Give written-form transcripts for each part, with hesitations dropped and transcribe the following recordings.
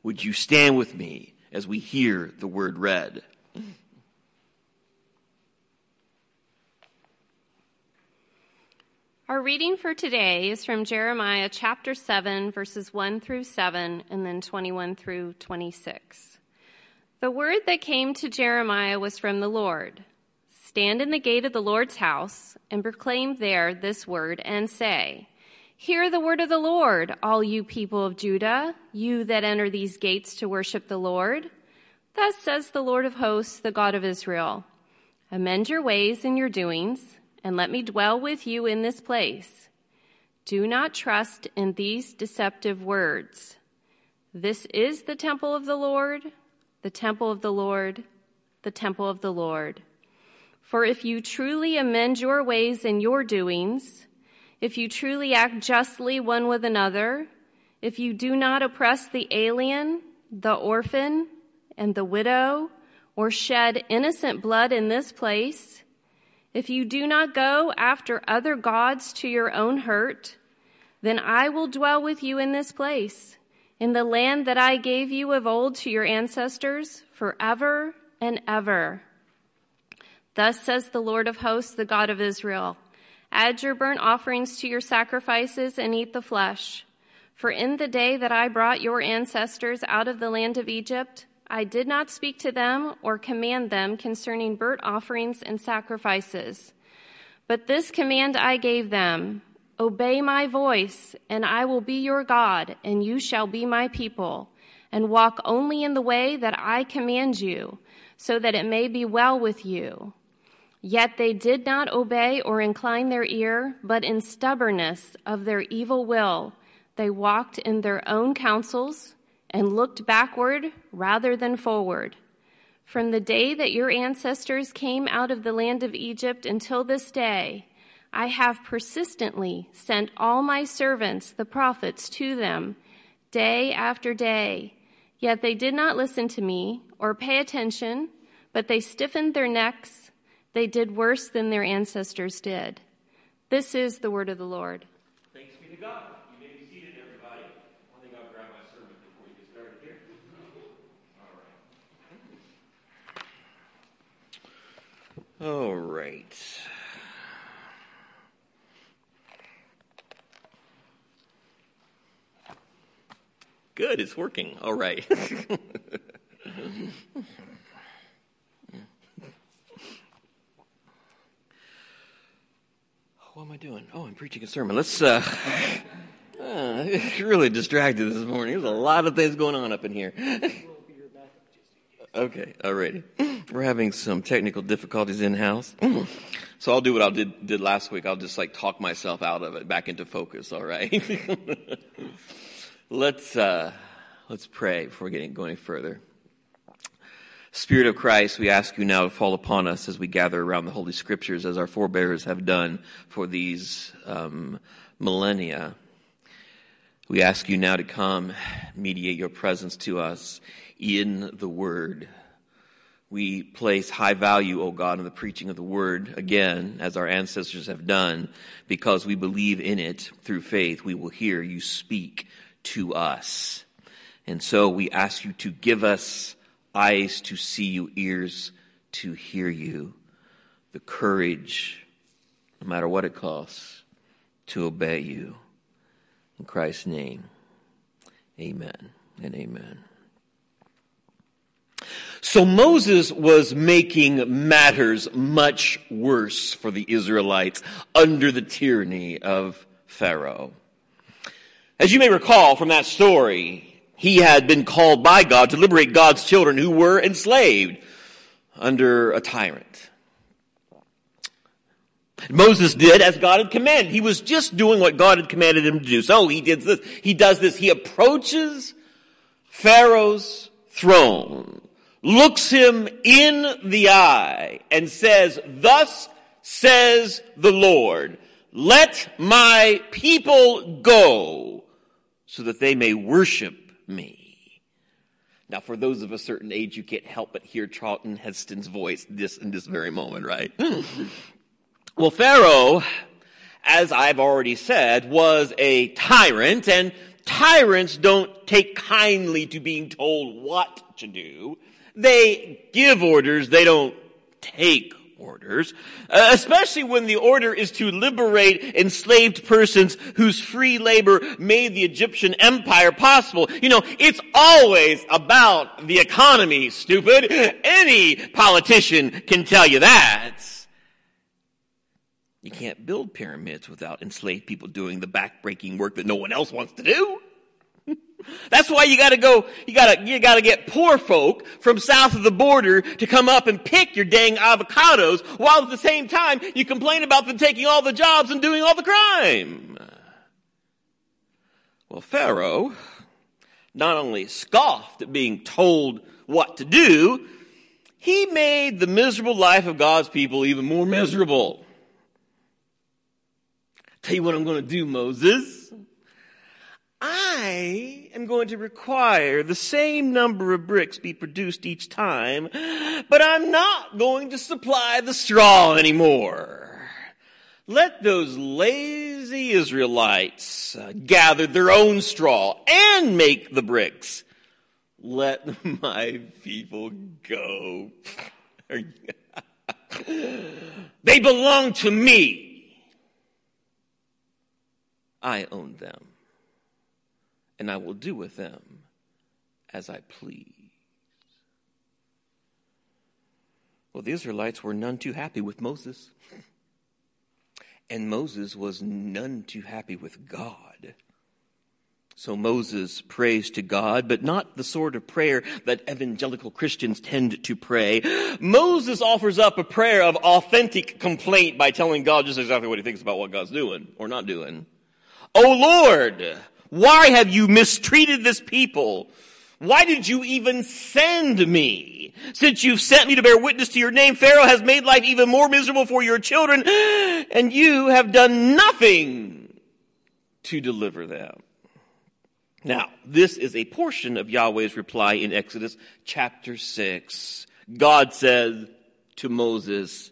Would you stand with me as we hear the word read? Our reading for today is from Jeremiah chapter 7, verses 1 through 7, and then 21 through 26. The word that came to Jeremiah was from the Lord. Stand in the gate of the Lord's house and proclaim there this word and say, hear the word of the Lord, all you people of Judah, you that enter these gates to worship the Lord. Thus says the Lord of hosts, the God of Israel, amend your ways and your doings, and let me dwell with you in this place. Do not trust in these deceptive words. This is the temple of the Lord, the temple of the Lord, the temple of the Lord. For if you truly amend your ways and your doings, if you truly act justly one with another, if you do not oppress the alien, the orphan, and the widow, or shed innocent blood in this place, if you do not go after other gods to your own hurt, then I will dwell with you in this place, in the land that I gave you of old to your ancestors, forever and ever. Thus says the Lord of hosts, the God of Israel, add your burnt offerings to your sacrifices and eat the flesh. For in the day that I brought your ancestors out of the land of Egypt, I did not speak to them or command them concerning burnt offerings and sacrifices. But this command I gave them, obey my voice, and I will be your God, and you shall be my people, and walk only in the way that I command you, so that it may be well with you. Yet they did not obey or incline their ear, but in stubbornness of their evil will, they walked in their own counsels, and looked backward rather than forward. From the day that your ancestors came out of the land of Egypt until this day, I have persistently sent all my servants, the prophets, to them, day after day. Yet they did not listen to me or pay attention, but they stiffened their necks. They did worse than their ancestors did. This is the word of the Lord. Thanks be to God. All right. Good, it's working. All right. What am I doing? Oh, I'm preaching a sermon. Let's, really distracted this morning. There's a lot of things going on up in here. Okay, alrighty. We're having some technical difficulties in-house. So I'll do what I did last week. I'll just talk myself out of it, back into focus, all right? Let's pray before getting going further. Spirit of Christ, we ask you now to fall upon us as we gather around the Holy Scriptures, as our forebears have done for these millennia. We ask you now to come, mediate your presence to us in the Word. We place high value, O God, on the preaching of the Word, again, as our ancestors have done, because we believe in it through faith. We will hear you speak to us. And so we ask you to give us eyes to see you, ears to hear you, the courage, no matter what it costs, to obey you. In Christ's name, amen and amen. So Moses was making matters much worse for the Israelites under the tyranny of Pharaoh. As you may recall from that story, he had been called by God to liberate God's children who were enslaved under a tyrant. Moses did as God had commanded. He was just doing what God had commanded him to do. So he does this. He approaches Pharaoh's throne, looks him in the eye, and says, "Thus says the Lord, let my people go so that they may worship me." Now, for those of a certain age, you can't help but hear Charlton Heston's voice in this very moment, right? Well, Pharaoh, as I've already said, was a tyrant, and tyrants don't take kindly to being told what to do. They give orders, they don't take orders, especially when the order is to liberate enslaved persons whose free labor made the Egyptian empire possible. It's always about the economy, stupid. Any politician can tell you that. You can't build pyramids without enslaved people doing the backbreaking work that no one else wants to do. That's why you gotta get poor folk from south of the border to come up and pick your dang avocados, while at the same time you complain about them taking all the jobs and doing all the crime. Well, Pharaoh not only scoffed at being told what to do, he made the miserable life of God's people even more miserable. Tell you what I'm going to do, Moses. I am going to require the same number of bricks be produced each time, but I'm not going to supply the straw anymore. Let those lazy Israelites gather their own straw and make the bricks. Let my people go. They belong to me. I own them. And I will do with them as I please. Well, the Israelites were none too happy with Moses. And Moses was none too happy with God. So Moses prays to God, but not the sort of prayer that evangelical Christians tend to pray. Moses offers up a prayer of authentic complaint by telling God just exactly what he thinks about what God's doing or not doing. Oh Lord, why have you mistreated this people? Why did you even send me? Since you've sent me to bear witness to your name, Pharaoh has made life even more miserable for your children, and you have done nothing to deliver them. Now, this is a portion of Yahweh's reply in Exodus chapter 6. God says to Moses,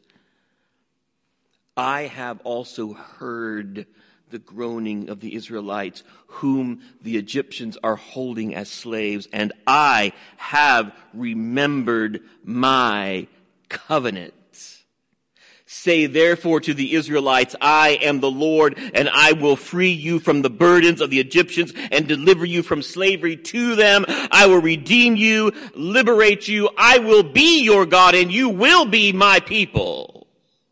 I have also heard the groaning of the Israelites, whom the Egyptians are holding as slaves, and I have remembered my covenant. Say therefore to the Israelites, I am the Lord, and I will free you from the burdens of the Egyptians and deliver you from slavery to them. I will redeem you, liberate you. I will be your God, and you will be my people.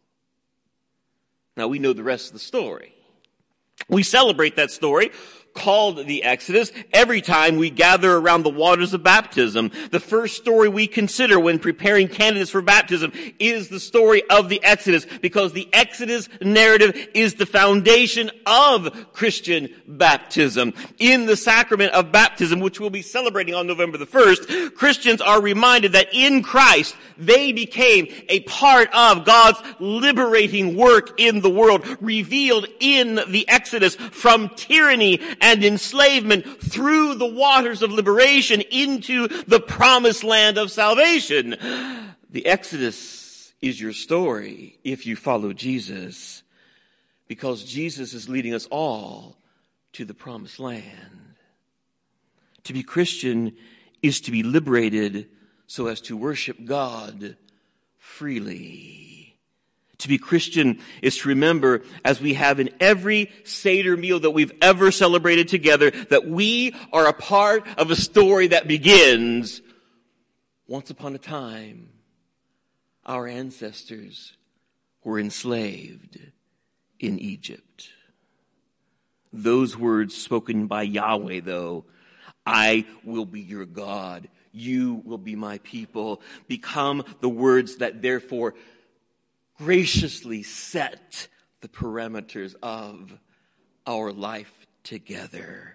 Now we know the rest of the story. We celebrate that story, called the Exodus, every time we gather around the waters of baptism. The first story we consider when preparing candidates for baptism is the story of the Exodus, because the Exodus narrative is the foundation of Christian baptism. In the sacrament of baptism, which we'll be celebrating on November the 1st, Christians are reminded that in Christ, they became a part of God's liberating work in the world, revealed in the Exodus from tyranny and enslavement through the waters of liberation into the promised land of salvation. The Exodus is your story if you follow Jesus, because Jesus is leading us all to the promised land. To be Christian is to be liberated so as to worship God freely. To be Christian is to remember, as we have in every Seder meal that we've ever celebrated together, that we are a part of a story that begins, once upon a time, our ancestors were enslaved in Egypt. Those words spoken by Yahweh, though, I will be your God, you will be my people, become the words that therefore graciously set the parameters of our life together.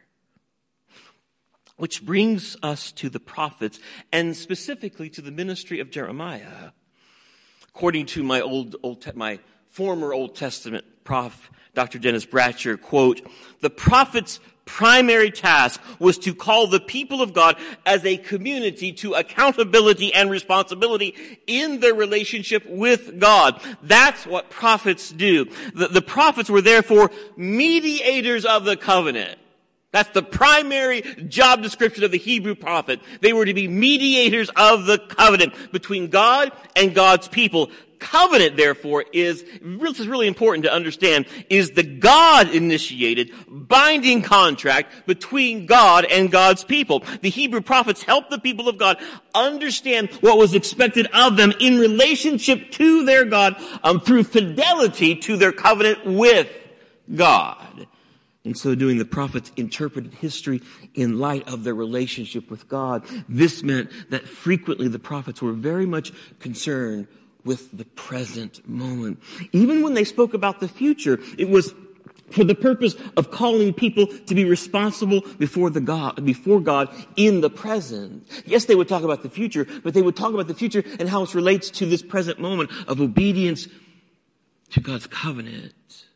Which brings us to the prophets, and specifically to the ministry of Jeremiah. According to my former Old Testament prof, Dr. Dennis Bratcher, quote, the prophet's primary task was to call the people of God as a community to accountability and responsibility in their relationship with God. That's what prophets do. The prophets were therefore mediators of the covenant. That's the primary job description of the Hebrew prophet. They were to be mediators of the covenant between God and God's people. Covenant, therefore, this is really important to understand, is the God-initiated binding contract between God and God's people. The Hebrew prophets helped the people of God understand what was expected of them in relationship to their God through fidelity to their covenant with God. In so doing, the prophets interpreted history in light of their relationship with God. This meant that frequently the prophets were very much concerned with the present moment. Even when they spoke about the future, it was for the purpose of calling people to be responsible before God in the present. Yes, they would talk about the future, but they would talk about the future and how it relates to this present moment of obedience to God's covenant.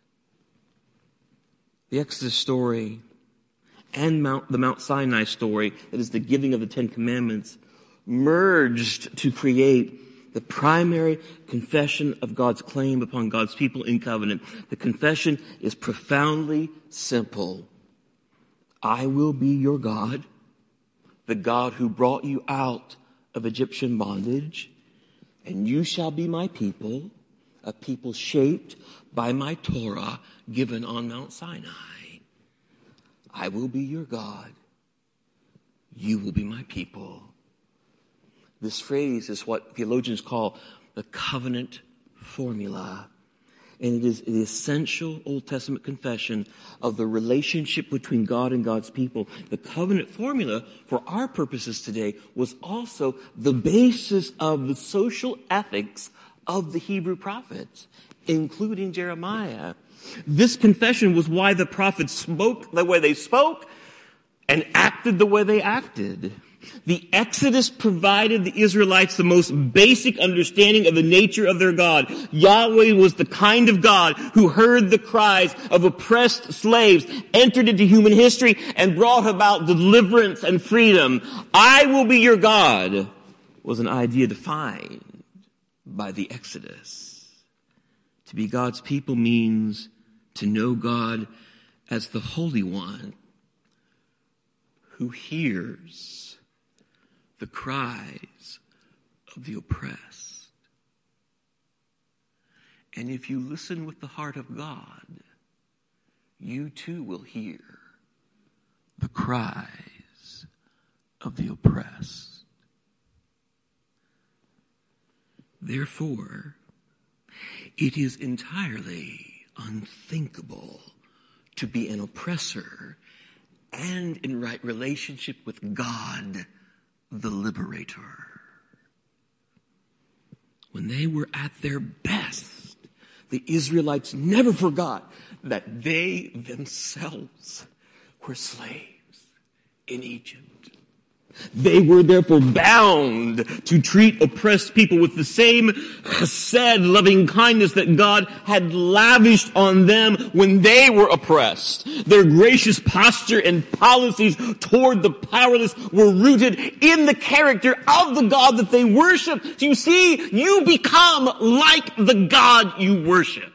The Exodus story and the Mount Sinai story, that is the giving of the Ten Commandments, merged to create the primary confession of God's claim upon God's people in covenant. The confession is profoundly simple. I will be your God, the God who brought you out of Egyptian bondage, and you shall be my people, a people shaped by my Torah given on Mount Sinai. I will be your God. You will be my people. This phrase is what theologians call the covenant formula. And it is the essential Old Testament confession of the relationship between God and God's people. The covenant formula, for our purposes today, was also the basis of the social ethics of the Hebrew prophets, including Jeremiah. This confession was why the prophets spoke the way they spoke and acted the way they acted. The Exodus provided the Israelites the most basic understanding of the nature of their God. Yahweh was the kind of God who heard the cries of oppressed slaves, entered into human history, and brought about deliverance and freedom. I will be your God was an idea defined by the Exodus. To be God's people means to know God as the Holy One who hears the cries of the oppressed. And if you listen with the heart of God, you too will hear the cries of the oppressed. Therefore, it is entirely unthinkable to be an oppressor and in right relationship with God, the liberator. When they were at their best, the Israelites never forgot that they themselves were slaves in Egypt. They were therefore bound to treat oppressed people with the same chesed, loving kindness that God had lavished on them when they were oppressed. Their gracious posture and policies toward the powerless were rooted in the character of the God that they worship. You see, you become like the God you worship.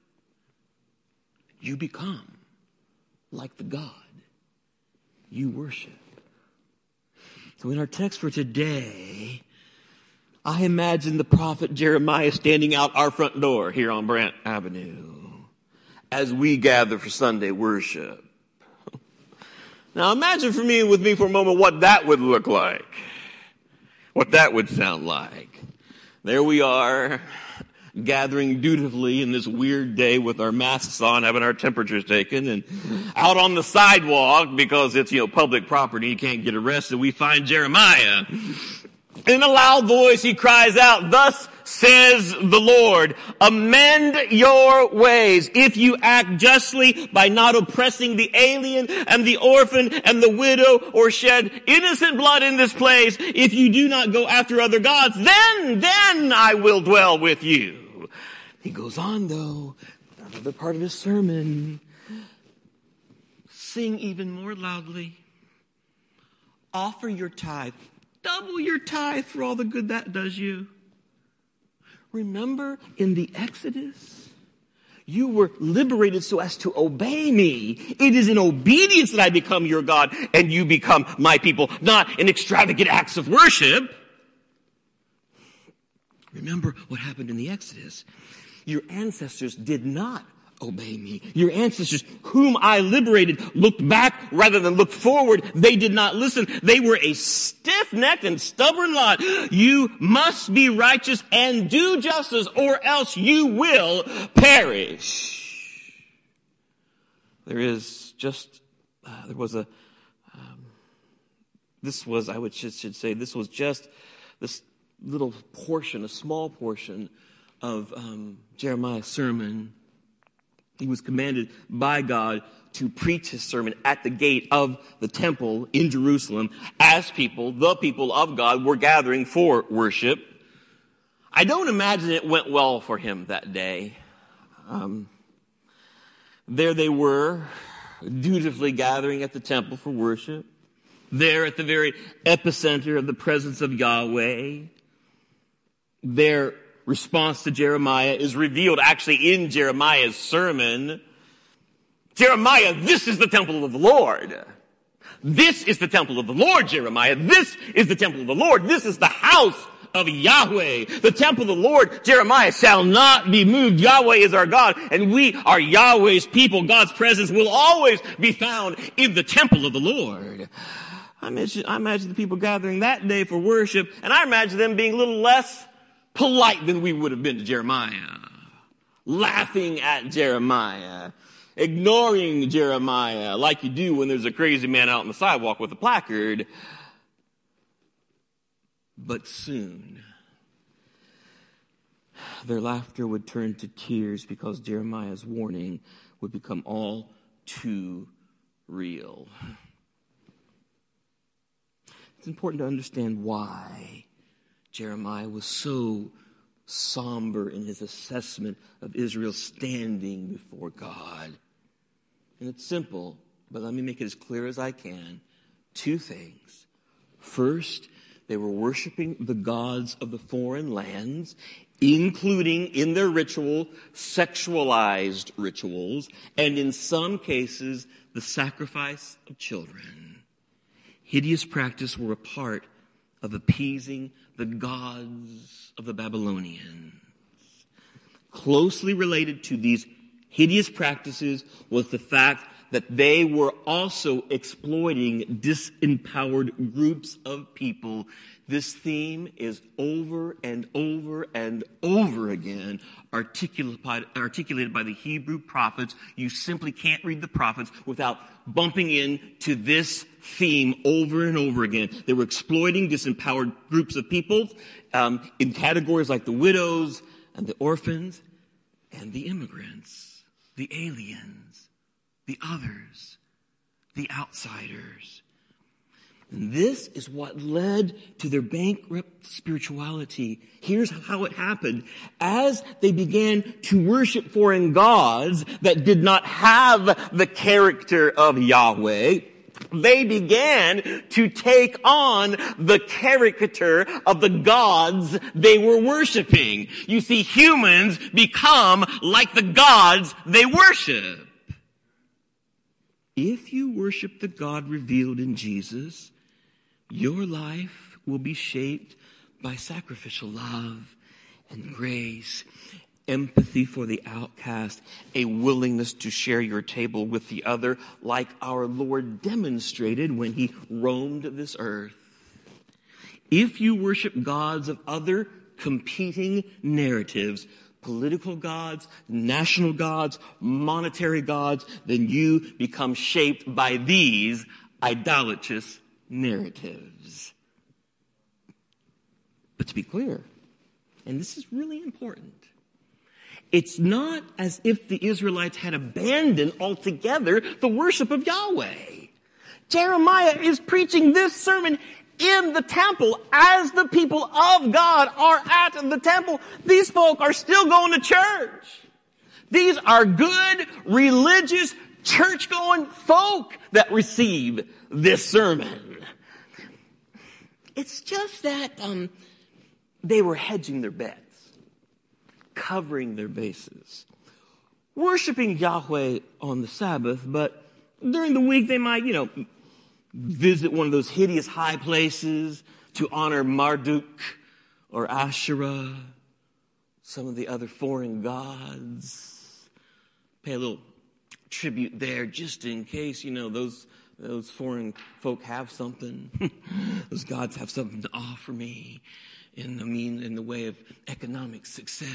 You become like the God you worship. So in our text for today, I imagine the prophet Jeremiah standing out our front door here on Brant Avenue as we gather for Sunday worship. Now imagine with me for a moment what that would look like, what that would sound like. There we are, gathering dutifully in this weird day with our masks on, having our temperatures taken, and out on the sidewalk, because it's, public property, you can't get arrested, we find Jeremiah. In a loud voice, he cries out, "Thus says the Lord, amend your ways if you act justly by not oppressing the alien and the orphan and the widow or shed innocent blood in this place. If you do not go after other gods, then I will dwell with you." He goes on, though, another part of his sermon. Sing even more loudly. Offer your tithe. Double your tithe for all the good that does you. Remember in the Exodus, You were liberated so as to obey me. It is in obedience that I become your God and you become my people, not in extravagant acts of worship. Remember what happened in the Exodus. Your ancestors did not obey me. Your ancestors, whom I liberated, looked back rather than looked forward. They did not listen. They were a stiff-necked and stubborn lot. You must be righteous and do justice, or else you will perish. There was just this little portion, a small portion of Jeremiah's sermon. He was commanded by God to preach his sermon at the gate of the temple in Jerusalem as the people of God, were gathering for worship. I don't imagine it went well for him that day. There they were, dutifully gathering at the temple for worship. There at the very epicenter of the presence of Yahweh. Their response to Jeremiah is revealed actually in Jeremiah's sermon. Jeremiah, this is the temple of the Lord. This is the temple of the Lord, Jeremiah. This is the temple of the Lord. This is the house of Yahweh. The temple of the Lord, Jeremiah, shall not be moved. Yahweh is our God, and we are Yahweh's people. God's presence will always be found in the temple of the Lord. I imagine the people gathering that day for worship, and I imagine them being a little less polite than we would have been to Jeremiah. Laughing at Jeremiah. Ignoring Jeremiah like you do when there's a crazy man out on the sidewalk with a placard. But soon, their laughter would turn to tears because Jeremiah's warning would become all too real. It's important to understand why Jeremiah was so somber in his assessment of Israel's standing before God. And it's simple, but let me make it as clear as I can. Two things. First, they were worshiping the gods of the foreign lands, including in their ritual, sexualized rituals, and in some cases, the sacrifice of children. Hideous practice were a part of appeasing the gods of the Babylonians. Closely related to these hideous practices was the fact that they were also exploiting disempowered groups of people. This theme is over and over and over again articulated by the Hebrew prophets. You simply can't read the prophets without bumping into this theme over and over again. They were exploiting disempowered groups of people in categories like the widows and the orphans and the immigrants, the aliens, the others, the outsiders. And this is what led to their bankrupt spirituality. Here's how it happened. As they began to worship foreign gods that did not have the character of Yahweh, they began to take on the caricature of the gods they were worshiping. You see, humans become like the gods they worship. If you worship the God revealed in Jesus, your life will be shaped by sacrificial love and grace, empathy for the outcast, a willingness to share your table with the other, like our Lord demonstrated when he roamed this earth. If you worship gods of other competing narratives, political gods, national gods, monetary gods, then you become shaped by these idolatrous narratives. But to be clear, and this is really important, it's not as if the Israelites had abandoned altogether the worship of Yahweh. Jeremiah is preaching this sermon in the temple as the people of God are at the temple. These folk are still going to church. These are good, religious, church-going folk that receive this sermon. It's just that they were hedging their bets, covering their bases, worshiping Yahweh on the Sabbath, but during the week they might, visit one of those hideous high places to honor Marduk or Asherah, some of the other foreign gods. Pay a little tribute there just in case, those foreign folk have something. Those gods have something to offer me in the way of economic success.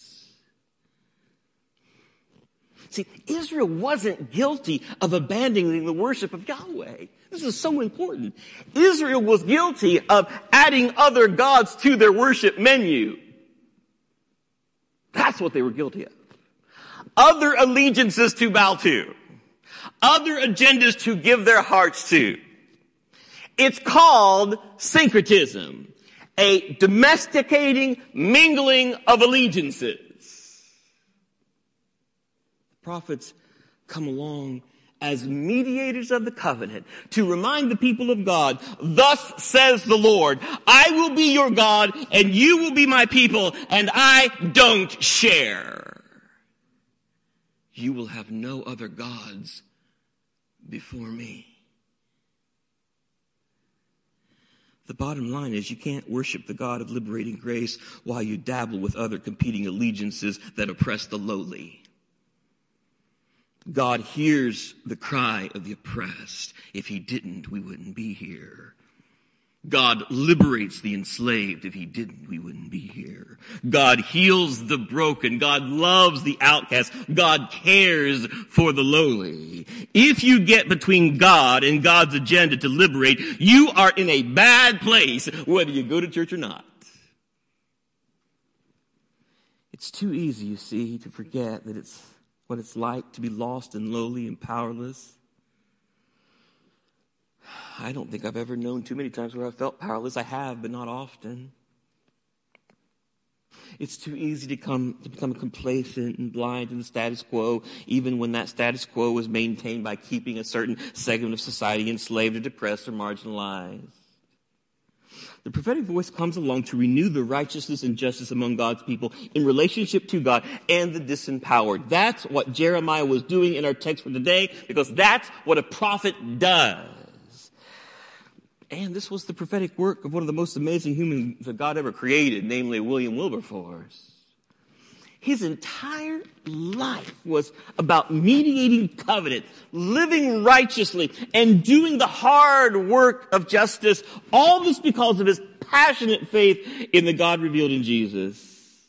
See, Israel wasn't guilty of abandoning the worship of Yahweh. This is so important. Israel was guilty of adding other gods to their worship menu. That's what they were guilty of. Other allegiances to bow to. Other agendas to give their hearts to. It's called syncretism. A domesticating, mingling of allegiances. Prophets come along as mediators of the covenant to remind the people of God, thus says the Lord, I will be your God and you will be my people and I don't share. You will have no other gods before me. The bottom line is you can't worship the God of liberating grace while you dabble with other competing allegiances that oppress the lowly. God hears the cry of the oppressed. If he didn't, we wouldn't be here. God liberates the enslaved. If he didn't, we wouldn't be here. God heals the broken. God loves the outcast. God cares for the lowly. If you get between God and God's agenda to liberate, you are in a bad place, whether you go to church or not. It's too easy, you see, to forget that it's what it's like to be lost and lowly and powerless. I don't think I've ever known too many times where I felt powerless. I have, but not often. It's too easy to become complacent and blind to the status quo, even when that status quo is maintained by keeping a certain segment of society enslaved or depressed or marginalized. The prophetic voice comes along to renew the righteousness and justice among God's people in relationship to God and the disempowered. That's what Jeremiah was doing in our text for today, because that's what a prophet does. And this was the prophetic work of one of the most amazing humans that God ever created, namely William Wilberforce. His entire life was about mediating covenant, living righteously, and doing the hard work of justice. All this because of his passionate faith in the God revealed in Jesus.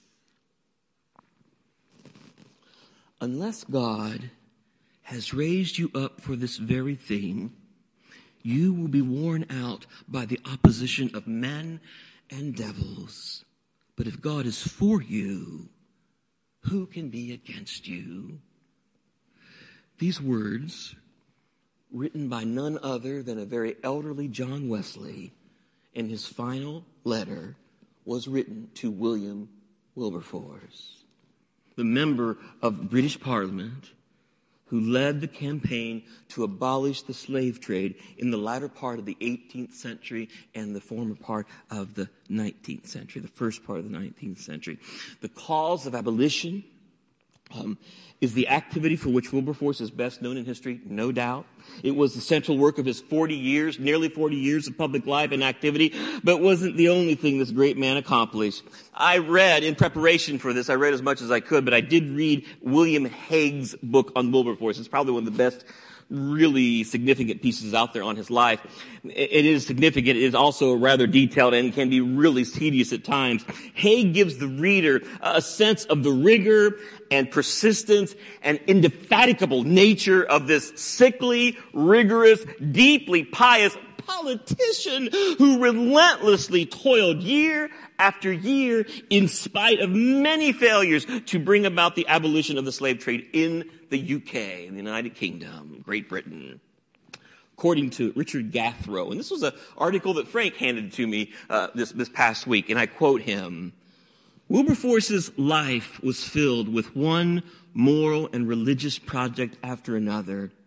Unless God has raised you up for this very thing, you will be worn out by the opposition of men and devils. But if God is for you, who can be against you? These words, written by none other than a very elderly John Wesley, in his final letter, was written to William Wilberforce, the member of British Parliament who led the campaign to abolish the slave trade in the latter part of the 18th century and the former part of the 19th century, the first part of the 19th century. The cause of abolition is the activity for which Wilberforce is best known in history, no doubt. It was the central work of his nearly 40 years of public life and activity, but wasn't the only thing this great man accomplished. In preparation for this, I read as much as I could, but I did read William Hague's book on Wilberforce. It's probably one of the best really significant pieces out there on his life. It is significant. It is also rather detailed and can be really tedious at times. Hague gives the reader a sense of the rigor and persistence and indefatigable nature of this sickly, rigorous, deeply pious politician who relentlessly toiled year after year in spite of many failures to bring about the abolition of the slave trade in the UK, in the United Kingdom, Great Britain. According to Richard Gathrow, and this was an article that Frank handed to me this past week, and I quote him, Wilberforce's life was filled with one moral and religious project after another.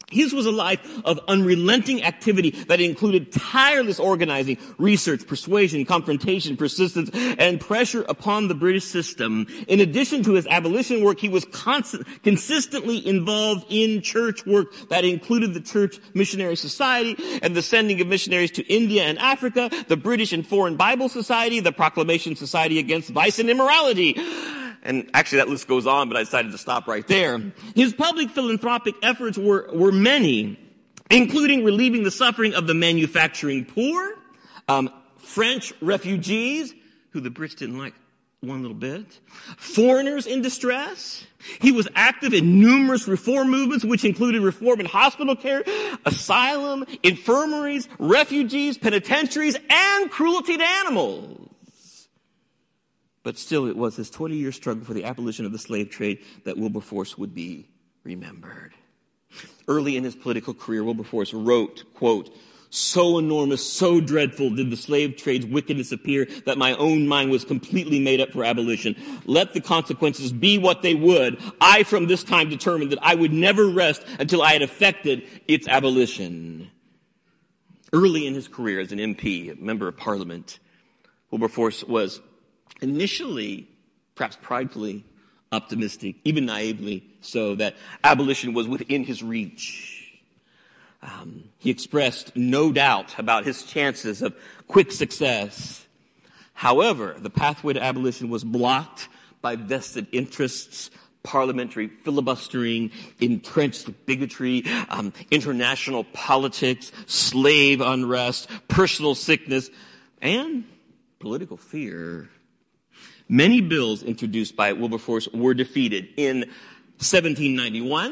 His was a life of unrelenting activity that included tireless organizing, research, persuasion, confrontation, persistence, and pressure upon the British system. In addition to his abolition work, he was consistently involved in church work that included the Church Missionary Society and the sending of missionaries to India and Africa, the British and Foreign Bible Society, the Proclamation Society Against Vice and Immorality. And actually that list goes on, but I decided to stop right there. His public philanthropic efforts were many, including relieving the suffering of the manufacturing poor, French refugees, who the Brits didn't like one little bit, foreigners in distress. He was active in numerous reform movements, which included reform in hospital care, asylum, infirmaries, refugees, penitentiaries, and cruelty to animals. But still, it was his 20-year struggle for the abolition of the slave trade that Wilberforce would be remembered. Early in his political career, Wilberforce wrote, quote, "So enormous, so dreadful did the slave trade's wickedness appear that my own mind was completely made up for abolition. Let the consequences be what they would, I from this time determined that I would never rest until I had effected its abolition." Early in his career as an MP, a member of Parliament, Wilberforce was initially, perhaps pridefully, optimistic, even naively so, that abolition was within his reach. He expressed no doubt about his chances of quick success. However, the pathway to abolition was blocked by vested interests, parliamentary filibustering, entrenched bigotry, international politics, slave unrest, personal sickness, and political fear. Many bills introduced by Wilberforce were defeated in 1791,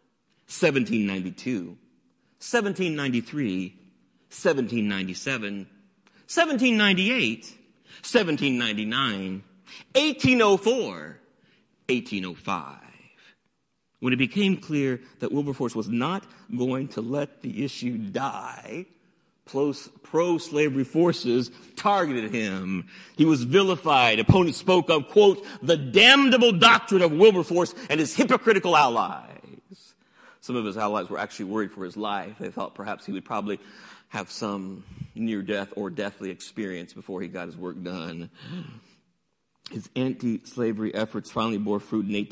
1792, 1793, 1797, 1798, 1799, 1804, 1805. When it became clear that Wilberforce was not going to let the issue die, pro-slavery forces targeted him. He was vilified. Opponents spoke of, quote, "the damnable doctrine of Wilberforce and his hypocritical allies." Some of his allies were actually worried for his life. They thought perhaps he would probably have some near-death or deathly experience before he got his work done. His anti-slavery efforts finally bore fruit in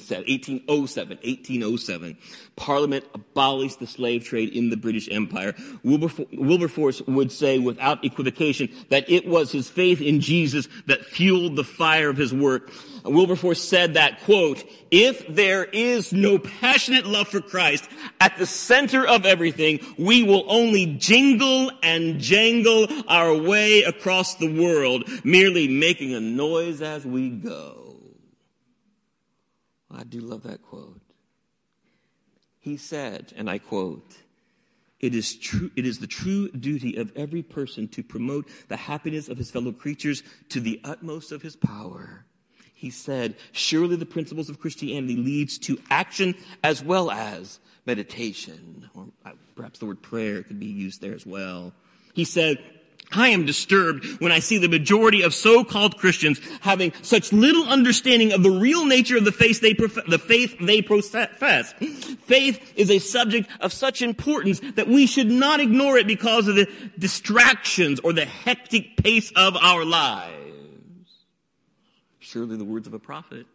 1807. Parliament abolished the slave trade in the British Empire. Wilberforce would say without equivocation that it was his faith in Jesus that fueled the fire of his work. Wilberforce said that, quote, "If there is no passionate love for Christ at the center of everything, we will only jingle and jangle our way across the world, merely making a noise as we go." I do love that quote. He said, and I quote, It is the true duty of every person to promote the happiness of his fellow creatures to the utmost of his power." He said, "Surely the principles of Christianity leads to action as well as meditation." Or perhaps the word prayer could be used there as well. He said, "I am disturbed when I see the majority of so-called Christians having such little understanding of the real nature of the faith they profess. Faith is a subject of such importance that we should not ignore it because of the distractions or the hectic pace of our lives." Surely the words of a prophet.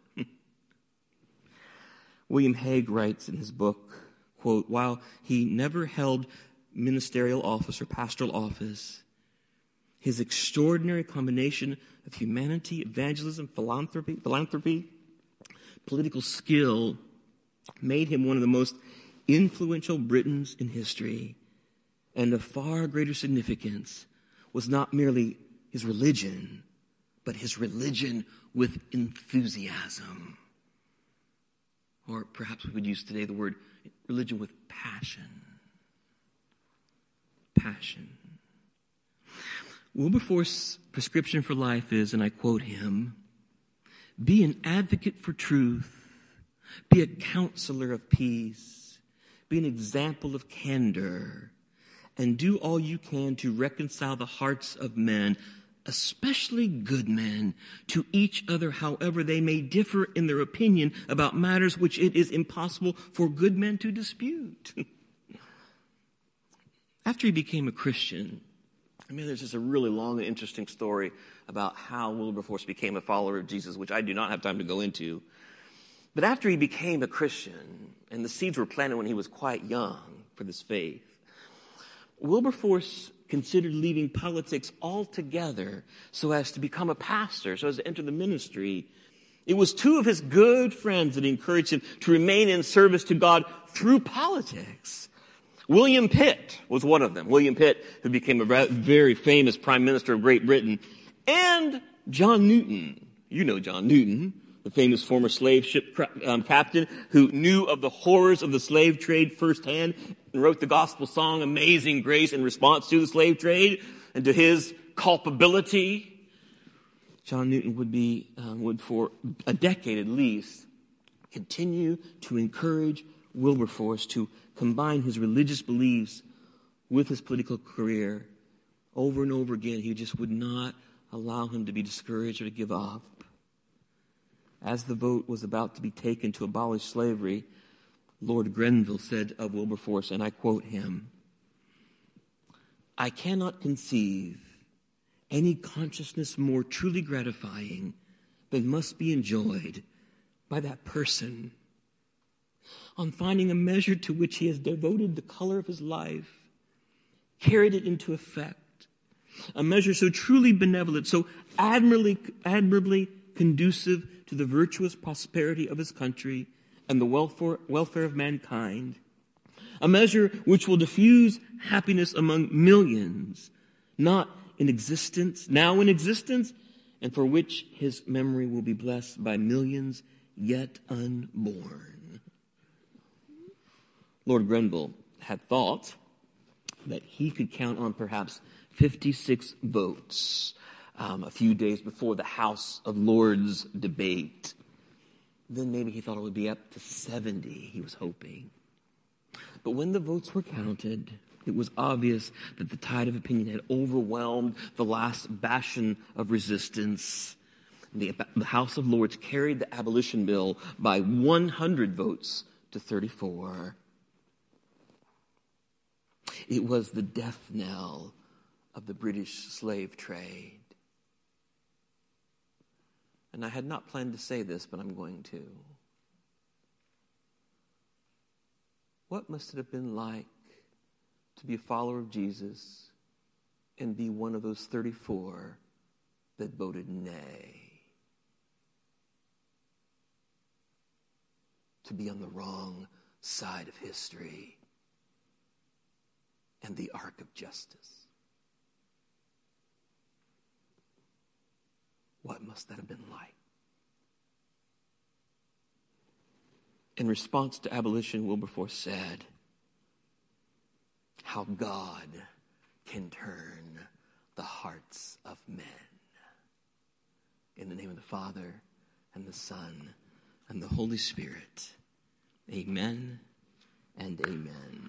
William Hague writes in his book, quote, "While he never held ministerial office or pastoral office, his extraordinary combination of humanity, evangelism, philanthropy, political skill made him one of the most influential Britons in history. And of far greater significance was not merely his religion, but his religion with enthusiasm." Or perhaps we would use today the word religion with passion. Passion. Wilberforce's prescription for life is, and I quote him, "Be an advocate for truth. Be a counselor of peace. Be an example of candor. And do all you can to reconcile the hearts of men, especially good men, to each other, however they may differ in their opinion about matters which it is impossible for good men to dispute." After he became a Christian, there's just a really long and interesting story about how Wilberforce became a follower of Jesus, which I do not have time to go into. But after he became a Christian, and the seeds were planted when he was quite young for this faith, Wilberforce considered leaving politics altogether so as to become a pastor, so as to enter the ministry. It was two of his good friends that encouraged him to remain in service to God through politics. William Pitt was one of them. William Pitt, who became a very famous Prime Minister of Great Britain, and John Newton. You know John Newton, the famous former slave ship captain who knew of the horrors of the slave trade firsthand and wrote the gospel song Amazing Grace in response to the slave trade and to his culpability. John Newton would for a decade at least continue to encourage Wilberforce to combine his religious beliefs with his political career. Over and over again, he just would not allow him to be discouraged or to give up. As the vote was about to be taken to abolish slavery, Lord Grenville said of Wilberforce, and I quote him, "I cannot conceive any consciousness more truly gratifying than must be enjoyed by that person on finding a measure to which he has devoted the color of his life, carried it into effect, a measure so truly benevolent, so admirably conducive to the virtuous prosperity of his country and the welfare of mankind, a measure which will diffuse happiness among millions, now in existence, and for which his memory will be blessed by millions yet unborn." Lord Grenville had thought that he could count on perhaps 56 votes a few days before the House of Lords debate. Then maybe he thought it would be up to 70, he was hoping. But when the votes were counted, it was obvious that the tide of opinion had overwhelmed the last bastion of resistance. The House of Lords carried the abolition bill by 100 votes to 34. It was the death knell of the British slave trade. And I had not planned to say this, but I'm going to. What must it have been like to be a follower of Jesus and be one of those 34 that voted nay? To be on the wrong side of history and the arc of justice. What must that have been like? In response to abolition, Wilberforce said, "How God can turn the hearts of men." In the name of the Father, and the Son, and the Holy Spirit. Amen and amen.